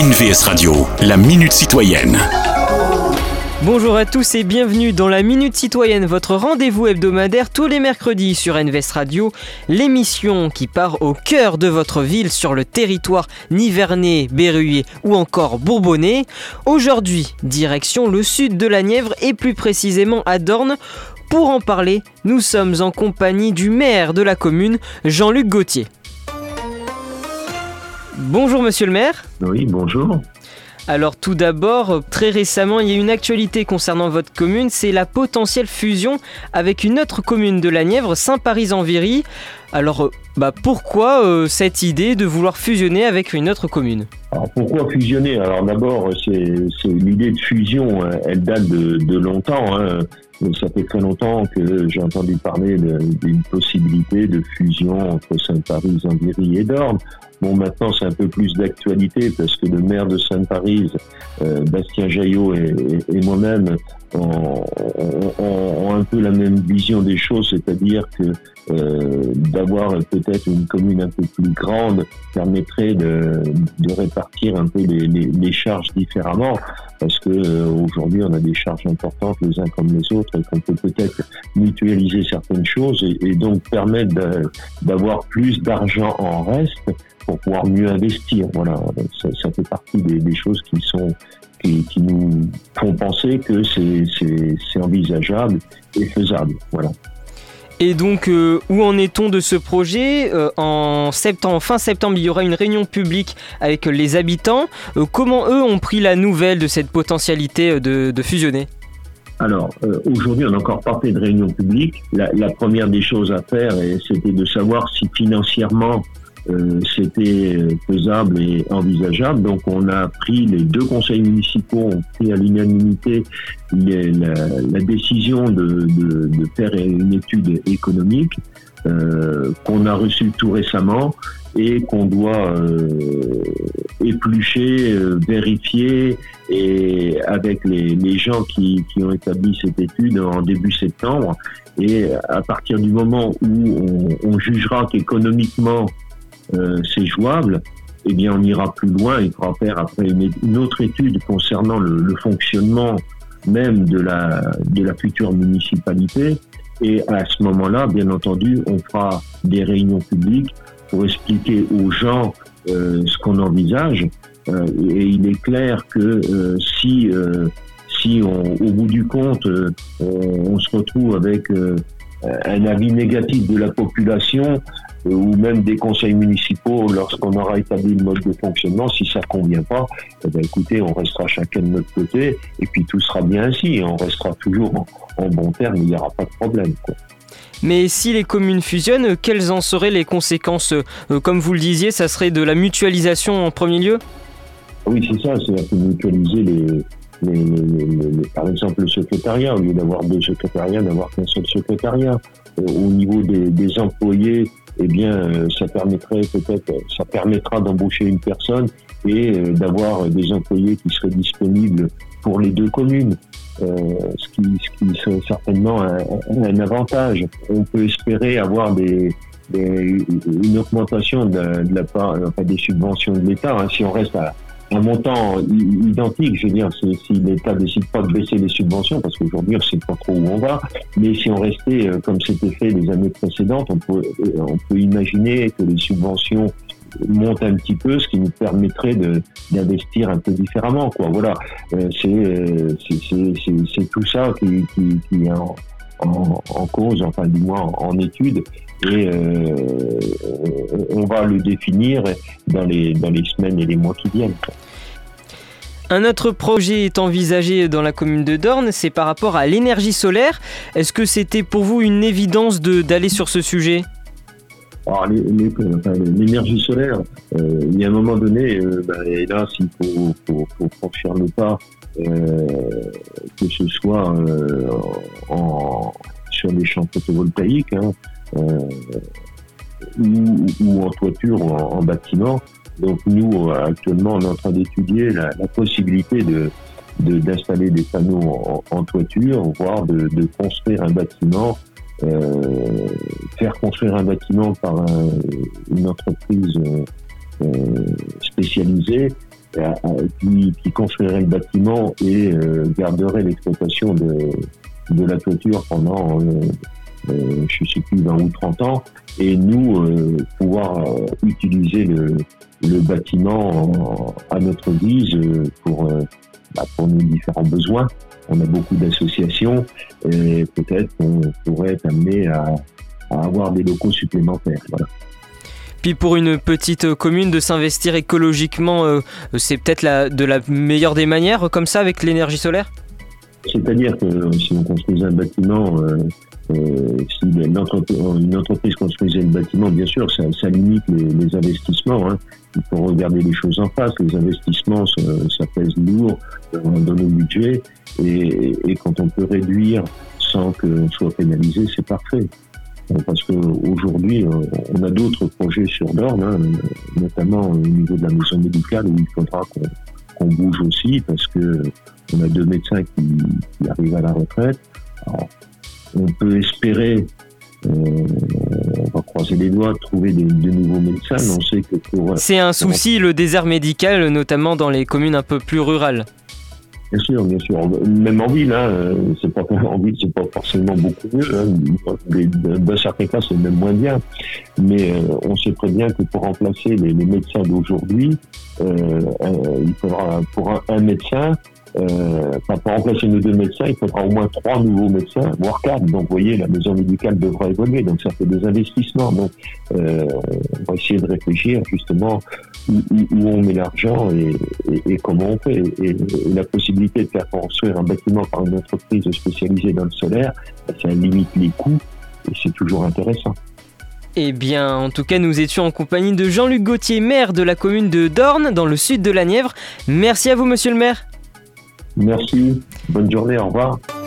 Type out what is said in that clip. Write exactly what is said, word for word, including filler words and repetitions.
N V S Radio, la Minute Citoyenne. Bonjour à tous et bienvenue dans la Minute Citoyenne, votre rendez-vous hebdomadaire tous les mercredis sur N V S Radio, l'émission qui part au cœur de votre ville sur le territoire nivernais, berruyer ou encore bourbonnais. Aujourd'hui, direction le sud de la Nièvre et plus précisément à Dornes. Pour en parler, nous sommes en compagnie du maire de la commune, Jean-Luc Gauthier. Bonjour monsieur le maire. Oui, bonjour. Alors tout d'abord, très récemment, il y a une actualité concernant votre commune, c'est la potentielle fusion avec une autre commune de la Nièvre, Saint-Paris-en-Viry. Alors bah, pourquoi euh, cette idée de vouloir fusionner avec une autre commune ? Alors pourquoi fusionner ? Alors d'abord, c'est, c'est l'idée de fusion, elle date de, de longtemps. Hein. Ça fait très longtemps que j'ai entendu parler de, d'une possibilité de fusion entre Saint-Paris-en-Viry et Dornes. Bon, maintenant, c'est un peu plus d'actualité parce que le maire de Saint-Paris, euh, Bastien Jaillot et, et, et moi-même, ont, ont, ont un peu la même vision des choses, c'est-à-dire que euh, d'avoir peut-être une commune un peu plus grande permettrait de, de répartir un peu les, les, les charges différemment, parce que euh, aujourd'hui, on a des charges importantes les uns comme les autres et qu'on peut peut-être mutualiser certaines choses et, et donc permettre de, d'avoir plus d'argent en reste pour pouvoir mieux investir. Voilà, ça, ça fait partie des, des choses qui sont qui, qui nous font penser que c'est, c'est, c'est envisageable et faisable. Voilà. Et donc, euh, où en est-on de ce projet ? euh, En septembre, fin septembre, il y aura une réunion publique avec les habitants. Euh, comment eux ont pris la nouvelle de cette potentialité de, de fusionner ? Alors, euh, aujourd'hui, on n'a encore pas fait de réunion publique. La, la première des choses à faire, c'était de savoir si financièrement Euh, c'était faisable et envisageable. Donc on a pris, les deux conseils municipaux ont pris à l'unanimité les, la, la décision de, de, de faire une étude économique euh, qu'on a reçue tout récemment et qu'on doit euh, éplucher, euh, vérifier et avec les, les gens qui, qui ont établi cette étude en début septembre. Et à partir du moment où on, on jugera qu'économiquement Euh, c'est jouable, eh bien on ira plus loin. Il faudra faire après une, une autre étude concernant le, le fonctionnement même de la, de la future municipalité. Et à ce moment-là, bien entendu, on fera des réunions publiques pour expliquer aux gens euh, ce qu'on envisage. Euh, et il est clair que euh, si, euh, si on, au bout du compte, euh, on, on se retrouve avec euh, un avis négatif de la population, ou même des conseils municipaux lorsqu'on aura établi le mode de fonctionnement, si ça convient pas, eh bien, écoutez, on restera chacun de notre côté et puis tout sera bien ainsi, on restera toujours en, en bon terme, il n'y aura pas de problème, quoi. Mais si les communes fusionnent, quelles en seraient les conséquences ? euh, Comme vous le disiez, ça serait de la mutualisation en premier lieu ? Oui, c'est ça, c'est de mutualiser les, les, les, les, les, par exemple le secrétariat, au lieu d'avoir deux secrétariats, d'avoir qu'un seul secrétariat. Euh, au niveau des, des employés, eh bien, euh, ça permettrait peut-être, ça permettra d'embaucher une personne et euh, d'avoir des employés qui seraient disponibles pour les deux communes, euh, ce qui, ce qui serait certainement un, un avantage. On peut espérer avoir des, des, une augmentation de, de la part, enfin, des subventions de l'État, hein, si on reste à un montant identique, je veux dire, si, si l'État décide pas de baisser les subventions, parce qu'aujourd'hui on sait pas trop où on va, mais si on restait euh, comme c'était fait les années précédentes, on peut, on peut imaginer que les subventions montent un petit peu, ce qui nous permettrait de, d'investir un peu différemment, quoi. Voilà, euh, c'est, c'est, c'est, c'est, c'est tout ça qui, qui, qui est en, en, en cause, enfin du moins en, en étude. Et euh, on va le définir dans les, dans les semaines et les mois qui viennent. Un autre projet est envisagé dans la commune de Dornes, c'est par rapport à l'énergie solaire. Est-ce que c'était pour vous une évidence de, d'aller sur ce sujet ? Alors, les, les, enfin, l'énergie solaire, euh, il y a un moment donné, euh, ben, hélas, il faut, faut, faut franchir le pas, euh, que ce soit euh, en, sur les champs photovoltaïques, hein, euh, ou, ou en toiture ou en, en bâtiment. Donc nous, actuellement, on est en train d'étudier la, la possibilité de, de, d'installer des panneaux en, en toiture, voire de, de construire un bâtiment, euh, faire construire un bâtiment par un, une entreprise euh, spécialisée euh, qui, qui construirait le bâtiment et euh, garderait l'exploitation de, de la toiture pendant, euh, euh, je ne sais plus, vingt ou trente ans, et nous euh, pouvoir euh, utiliser le, le bâtiment en, à notre guise euh, pour, euh, bah, pour nos différents besoins. On a beaucoup d'associations et peut-être qu'on pourrait être amené à, à avoir des locaux supplémentaires. Voilà. Puis pour une petite commune de s'investir écologiquement, euh, c'est peut-être la, de la meilleure des manières, comme ça, avec l'énergie solaire ? C'est-à-dire que si on construisait un bâtiment, euh, euh, si une entreprise, une entreprise construisait le bâtiment, bien sûr, ça, ça limite les, les investissements. Hein. Il faut regarder les choses en face. Les investissements, ça, ça pèse lourd dans, dans nos budgets. Et, et quand on peut réduire sans qu'on soit pénalisé, c'est parfait. Parce qu'aujourd'hui, on a d'autres projets sur l'Orne, hein, notamment au niveau de la maison médicale, où il faudra qu'on, qu'on bouge aussi, parce que on a deux médecins qui, qui arrivent à la retraite. Alors, on peut espérer, euh, on va croiser les doigts, trouver des, de nouveaux médecins, mais on sait que pour... C'est un souci, le désert médical, notamment dans les communes un peu plus rurales. Bien sûr, bien sûr. Même en ville, hein, c'est pas en ville, c'est pas forcément beaucoup mieux. Hein. Dans certains cas, c'est même moins bien. Mais euh, on sait très bien que pour remplacer les, les médecins d'aujourd'hui, euh, euh, il faudra pour un, un médecin, euh, enfin, pour remplacer nos deux médecins, il faudra au moins trois nouveaux médecins, voire quatre. Donc, vous voyez, la maison médicale devra évoluer. Donc, ça fait des investissements. Donc, euh, on va essayer de réfléchir justement où, où on met l'argent et, et, et comment on fait. Et, et la possibilité de faire construire un bâtiment par une entreprise spécialisée dans le solaire, ça limite les coûts et c'est toujours intéressant. Eh bien, en tout cas, nous étions en compagnie de Jean-Luc Gauthier, maire de la commune de Dornes, dans le sud de la Nièvre. Merci à vous, monsieur le maire. Merci. Bonne journée. Au revoir.